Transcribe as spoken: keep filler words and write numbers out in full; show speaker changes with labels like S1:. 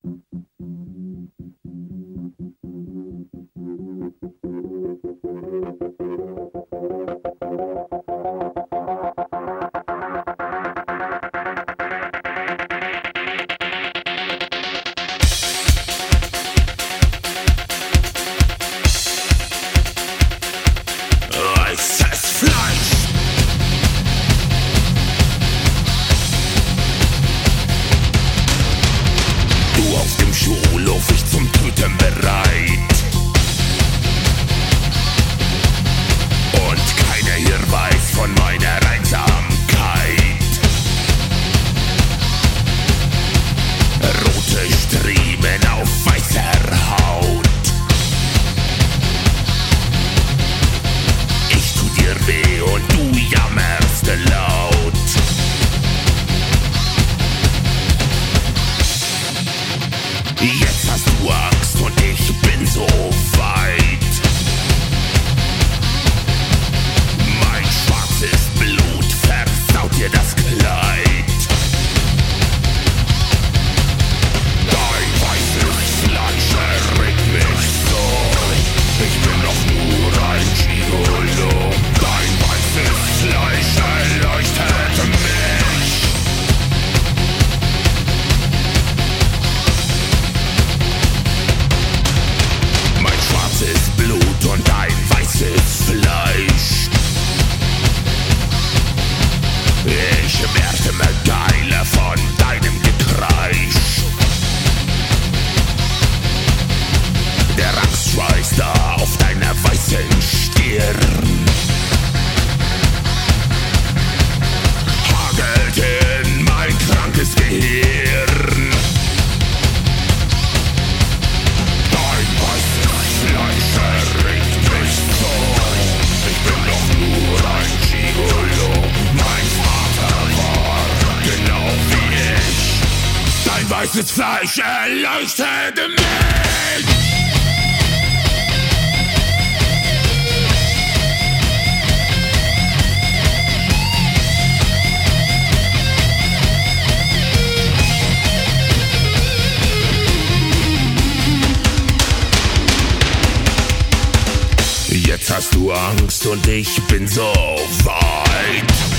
S1: Schulhof, ich zum Töten bereit. Und keiner hier weiß von meiner Einsamkeit. Rote Striemen auf weißer Haut. Ich tu dir weh und du jammerst laut. Jetzt hast du Angst und ich bin so weit. Mein schwarzes Blut versaut dir das Kleid. Dein weißes Fleisch erregt mich so. Ich bin doch nur ein Gigolo. Dein weißes Fleisch erleuchtet mich. Blut und ein weißes Fleisch. Ich werde immer geiler von deinem Gekreisch. Der Angstschweiß da auf deiner weißen Stirn hagelt in mein krankes Gehirn. Dein weißes Fleisch erregt mich so. Ich bin doch nur ein Gigolo. Mein Vater war genau wie ich. Dein weißes Fleisch erleuchtet mich. Jetzt hast du Angst und ich bin so weit.